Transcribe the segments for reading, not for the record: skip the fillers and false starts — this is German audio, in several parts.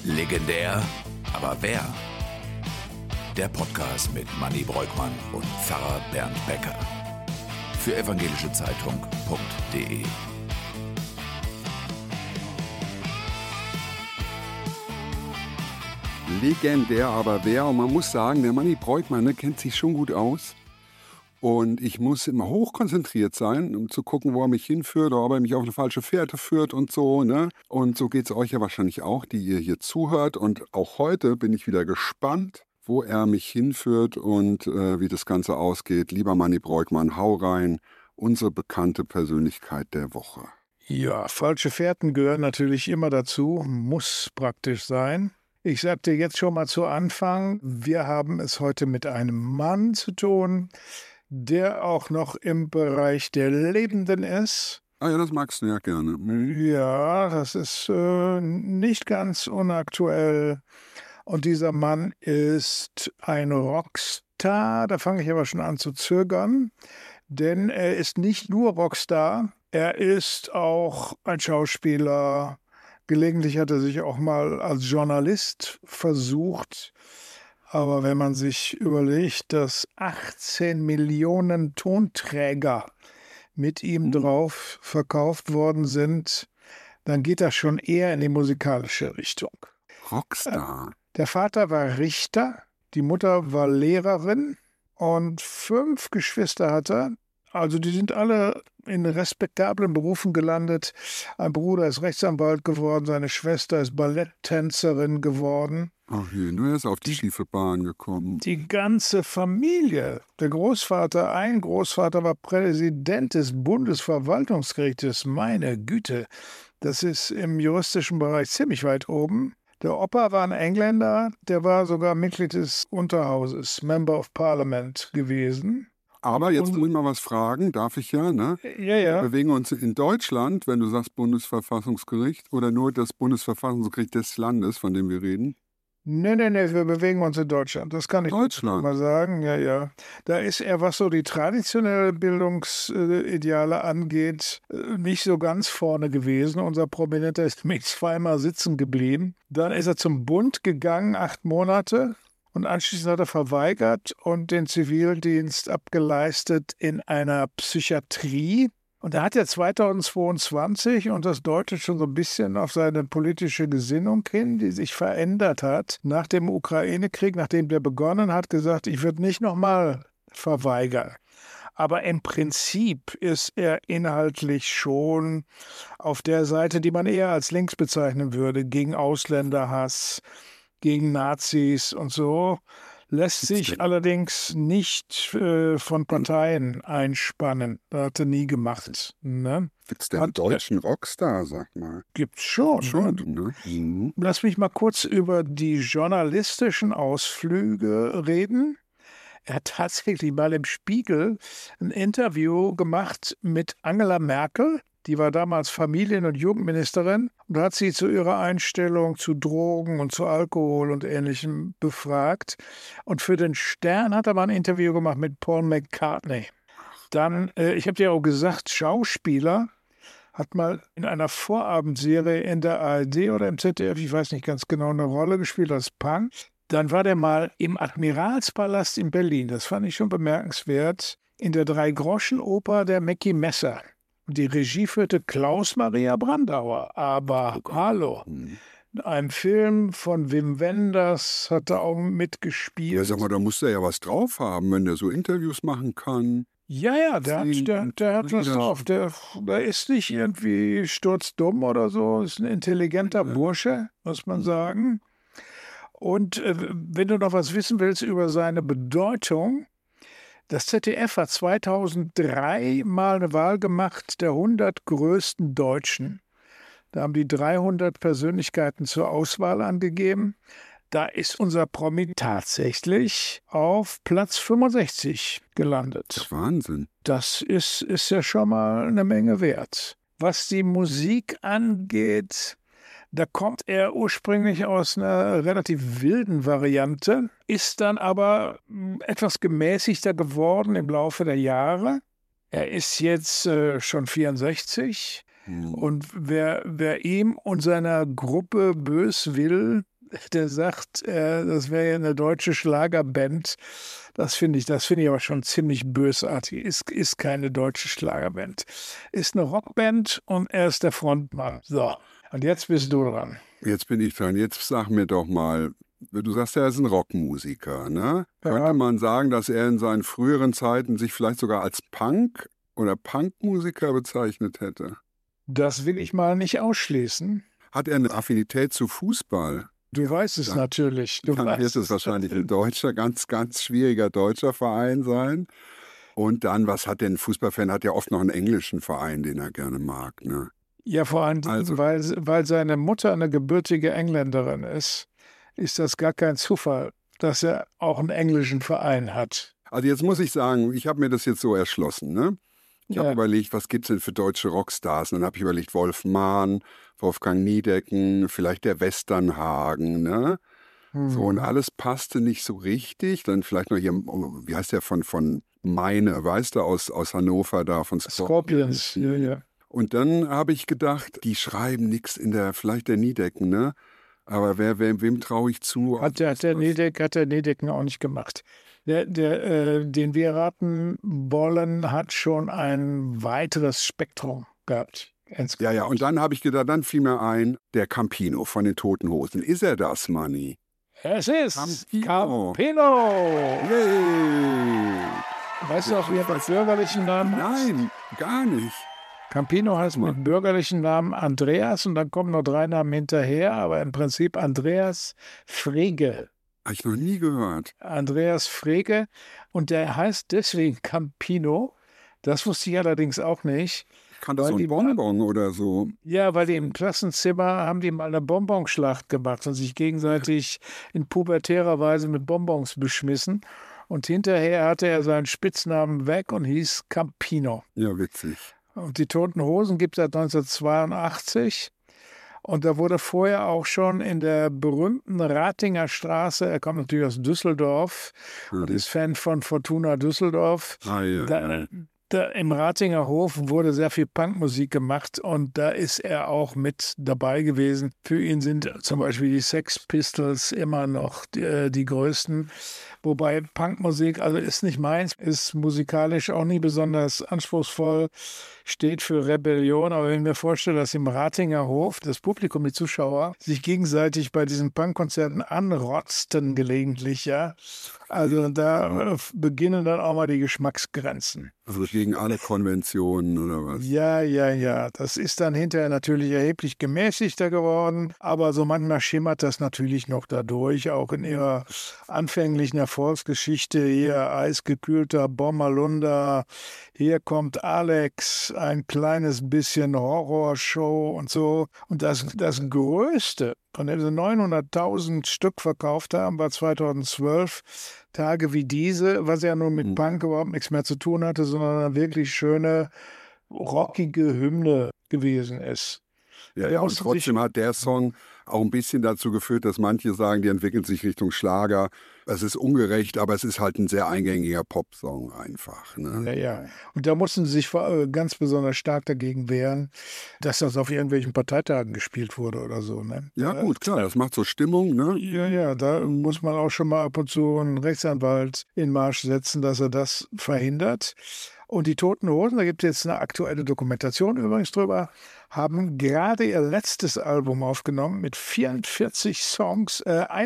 Legendär, aber wer? Der Podcast mit Manni Breukmann und Pfarrer Bernd Becker. Für evangelischezeitung.de. Legendär, aber wer? Und man muss sagen, der Manni Breukmann kennt sich schon gut aus. Und ich muss immer hochkonzentriert sein, um zu gucken, wo er mich hinführt oder ob er mich auf eine falsche Fährte führt und so. Ne? Und so geht es euch ja wahrscheinlich auch, die ihr hier zuhört. Und auch heute bin ich wieder gespannt, wo er mich hinführt und wie das Ganze ausgeht. Lieber Manni Breukmann, hau rein, unsere bekannte Persönlichkeit der Woche. Ja, falsche Fährten gehören natürlich immer dazu, muss praktisch sein. Ich sagte jetzt schon mal zu Anfang, wir haben es heute mit einem Mann zu tun, der auch noch im Bereich der Lebenden ist. Ah ja, das magst du ja gerne. Ja, das ist nicht ganz unaktuell. Und dieser Mann ist ein Rockstar. Da fange ich aber schon an zu zögern, denn er ist nicht nur Rockstar, er ist auch ein Schauspieler. Gelegentlich hat er sich auch mal als Journalist versucht. Aber wenn man sich überlegt, dass 18 Millionen Tonträger mit ihm drauf verkauft worden sind, dann geht das schon eher in die musikalische Richtung. Rockstar. Der Vater war Richter, die Mutter war Lehrerin und 5 Geschwister hat er. Also die sind alle in respektablen Berufen gelandet. Ein Bruder ist Rechtsanwalt geworden, seine Schwester ist Balletttänzerin geworden. Ach je, nur er ist auf die schiefe Bahn gekommen. Die ganze Familie, der Großvater, ein Großvater war Präsident des Bundesverwaltungsgerichtes. Meine Güte, das ist im juristischen Bereich ziemlich weit oben. Der Opa war ein Engländer, der war sogar Mitglied des Unterhauses, Member of Parliament gewesen. Aber jetzt muss ich mal was fragen, darf ich ja, ne? Ja. Bewegen wir uns in Deutschland, wenn du sagst Bundesverfassungsgericht, oder nur das Bundesverfassungsgericht des Landes, von dem wir reden? Nee, wir bewegen uns in Deutschland. Das kann ich mal sagen, ja. Da ist er, was so die traditionelle Bildungsideale angeht, nicht so ganz vorne gewesen. Unser Prominenter ist nämlich 2-mal sitzen geblieben. Dann ist er zum Bund gegangen, 8 Monate. Und anschließend hat er verweigert und den Zivildienst abgeleistet in einer Psychiatrie. Und da hat er 2022, und das deutet schon so ein bisschen auf seine politische Gesinnung hin, die sich verändert hat, nach dem Ukraine-Krieg, nachdem der begonnen hat, gesagt, ich würde nicht nochmal verweigern. Aber im Prinzip ist er inhaltlich schon auf der Seite, die man eher als links bezeichnen würde, gegen Ausländerhass, gegen Nazis und so, lässt sich allerdings nicht von Parteien einspannen. Das hat er nie gemacht. Ne? Gibt's den deutschen Rockstar, sag mal? Gibt's schon. Ne? Mhm. Lass mich mal kurz über die journalistischen Ausflüge reden. Er hat tatsächlich mal im Spiegel ein Interview gemacht mit Angela Merkel. Die war damals Familien- und Jugendministerin und hat sie zu ihrer Einstellung zu Drogen und zu Alkohol und Ähnlichem befragt. Und für den Stern hat er mal ein Interview gemacht mit Paul McCartney. Dann, ich habe dir auch gesagt, Schauspieler, hat mal in einer Vorabendserie in der ARD oder im ZDF, ich weiß nicht ganz genau, eine Rolle gespielt als Punk. Dann war der mal im Admiralspalast in Berlin. Das fand ich schon bemerkenswert. In der Drei-Groschen-Oper der Mackie Messer. Die Regie führte Klaus-Maria Brandauer, aber hallo, in einem Film von Wim Wenders hat er auch mitgespielt. Ja, sag mal, da muss er ja was drauf haben, wenn der so Interviews machen kann. Ja, der hat was drauf. Der ist nicht irgendwie sturzdumm oder so, ist ein intelligenter Bursche, muss man sagen. Und wenn du noch was wissen willst über seine Bedeutung, das ZDF hat 2003 mal eine Wahl gemacht der 100 größten Deutschen. Da haben die 300 Persönlichkeiten zur Auswahl angegeben. Da ist unser Promi tatsächlich auf Platz 65 gelandet. Wahnsinn. Das ist ja schon mal eine Menge wert. Was die Musik angeht, da kommt er ursprünglich aus einer relativ wilden Variante, ist dann aber etwas gemäßigter geworden im Laufe der Jahre. Er ist jetzt schon 64 und wer ihm und seiner Gruppe bös will, der sagt, das wäre ja eine deutsche Schlagerband. Das finde ich aber schon ziemlich bösartig. Ist keine deutsche Schlagerband. Ist eine Rockband und er ist der Frontmann. So, und jetzt bist du dran. Jetzt bin ich dran. Jetzt sag mir doch mal, du sagst, er ist ein Rockmusiker, ne? Ja. Könnte man sagen, dass er in seinen früheren Zeiten sich vielleicht sogar als Punk oder Punkmusiker bezeichnet hätte? Das will ich mal nicht ausschließen. Hat er eine Affinität zu Fußball? Du weißt es natürlich. Dann wird es wahrscheinlich ein deutscher, ganz, ganz schwieriger deutscher Verein sein. Und dann, was hat denn ein Fußballfan? Hat ja oft noch einen englischen Verein, den er gerne mag, ne? Ja, vor allem, weil seine Mutter eine gebürtige Engländerin ist das gar kein Zufall, dass er auch einen englischen Verein hat. Also jetzt muss ich sagen, ich habe mir das jetzt so erschlossen, ne? Ich habe überlegt, was gibt es denn für deutsche Rockstars? Und dann habe ich überlegt, Wolf Mahn, Wolfgang Niedecken, vielleicht der Westernhagen, ne? So, und alles passte nicht so richtig. Dann vielleicht noch hier, wie heißt der von Meine, weißt du, aus Hannover da, von Scorpions. Ja. Und dann habe ich gedacht, die schreiben nichts vielleicht der Niedecken, ne? Aber wem traue ich zu? Hat der Niedecken auch nicht gemacht. Den wir raten wollen, hat schon ein weiteres Spektrum gehabt. Ja, und dann habe ich gedacht, dann fiel mir ein, der Campino von den Toten Hosen. Ist er das, Manni? Es ist Campino. Yay. Weißt du auch, wie er mit bürgerlichen Namen heißt? Nein, gar nicht. Campino heißt mit bürgerlichen Namen Andreas und dann kommen noch 3 Namen hinterher, aber im Prinzip Andreas Frege. Habe ich noch nie gehört. Andreas Frege. Und der heißt deswegen Campino. Das wusste ich allerdings auch nicht. Kann das so ein Bonbon oder so? Ja, weil die im Klassenzimmer haben die mal eine Bonbonschlacht gemacht und sich gegenseitig in pubertärer Weise mit Bonbons beschmissen. Und hinterher hatte er seinen Spitznamen weg und hieß Campino. Ja, witzig. Und die Toten Hosen gibt es seit 1982. Und da wurde vorher auch schon in der berühmten Ratinger Straße, er kommt natürlich aus Düsseldorf und ist Fan von Fortuna Düsseldorf. Da im Ratinger Hof wurde sehr viel Punkmusik gemacht und da ist er auch mit dabei gewesen. Für ihn sind zum Beispiel die Sex Pistols immer noch die größten. Wobei Punkmusik, also ist nicht meins, ist musikalisch auch nie besonders anspruchsvoll, steht für Rebellion. Aber wenn ich mir vorstelle, dass im Ratinger Hof das Publikum, die Zuschauer, sich gegenseitig bei diesen Punkkonzerten anrotzten gelegentlich, ja, also da beginnen dann auch mal die Geschmacksgrenzen. Also gegen alle Konventionen oder was? Ja. Das ist dann hinterher natürlich erheblich gemäßigter geworden, aber so manchmal schimmert das natürlich noch dadurch, auch in ihrer anfänglichen Erfolgsgeschichte. Hier eisgekühlter Bommerlunder, hier kommt Alex, ein kleines bisschen Horrorshow und so. Und das Größte, von dem sie 900.000 Stück verkauft haben, war 2012. Tage wie diese, was ja nun mit Punk überhaupt nichts mehr zu tun hatte, sondern eine wirklich schöne, rockige Hymne gewesen ist. Ja, und trotzdem hat der Song auch ein bisschen dazu geführt, dass manche sagen, die entwickeln sich Richtung Schlager. Es ist ungerecht, aber es ist halt ein sehr eingängiger Popsong einfach. Ne? Ja. Und da mussten sie sich ganz besonders stark dagegen wehren, dass das auf irgendwelchen Parteitagen gespielt wurde oder so. Ne? Ja gut, klar, das macht so Stimmung. Ne? Ja, da muss man auch schon mal ab und zu einen Rechtsanwalt in Marsch setzen, dass er das verhindert. Und die Toten Hosen, da gibt es jetzt eine aktuelle Dokumentation übrigens drüber, haben gerade ihr letztes Album aufgenommen mit 41 Songs.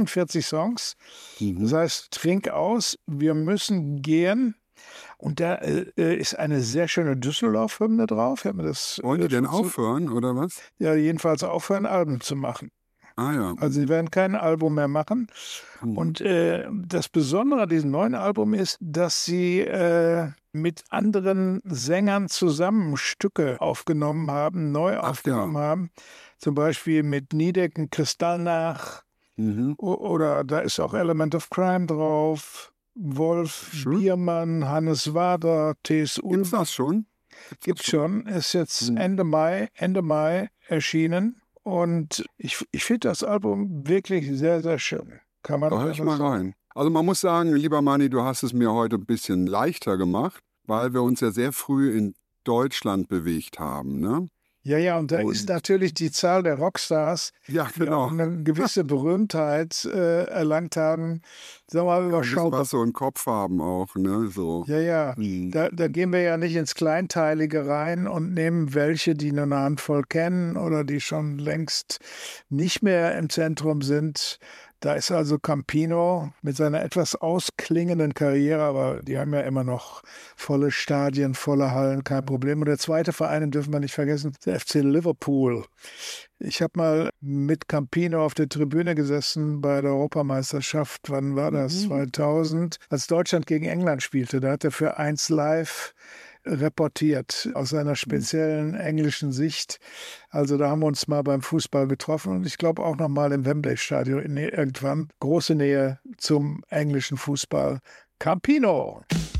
Das heißt, Trink aus, wir müssen gehen. Und da ist eine sehr schöne Düsseldorf-Hymne drauf. Wollen die denn aufhören, oder was? Ja, jedenfalls aufhören, Alben zu machen. Ah ja. Also sie werden kein Album mehr machen. Und das Besondere an diesem neuen Album ist, dass sie mit anderen Sängern zusammen Stücke aufgenommen haben, neu aufgenommen haben. Zum Beispiel mit Niedecken, Kristallnach oder da ist auch Element of Crime drauf, Wolf Biermann, Hannes Wader, T.S. Ulm. Gibt's das schon? Gibt's schon. Ist jetzt Ende Mai erschienen. Und ich finde das Album wirklich sehr, sehr schön. Kann man da höre ich mal rein. Also man muss sagen, lieber Manni, du hast es mir heute ein bisschen leichter gemacht, weil wir uns ja sehr früh in Deutschland bewegt haben, ne? Ja, und da ist natürlich die Zahl der Rockstars, die auch eine gewisse Berühmtheit erlangt haben, sagen wir mal, überschaubar. Was so im Kopf haben auch, ne? So. Ja. Da gehen wir ja nicht ins Kleinteilige rein und nehmen welche, die nur eine Handvoll kennen oder die schon längst nicht mehr im Zentrum sind. Da ist also Campino mit seiner etwas ausklingenden Karriere, aber die haben ja immer noch volle Stadien, volle Hallen, kein Problem. Und der zweite Verein, den dürfen wir nicht vergessen, der FC Liverpool. Ich habe mal mit Campino auf der Tribüne gesessen bei der Europameisterschaft. Wann war das? 2000, als Deutschland gegen England spielte. Da hat er für 1 Live reportiert aus seiner speziellen englischen Sicht. Also da haben wir uns mal beim Fußball getroffen und ich glaube auch noch mal im Wembley-Stadion irgendwann. Große Nähe zum englischen Fußball. Campino.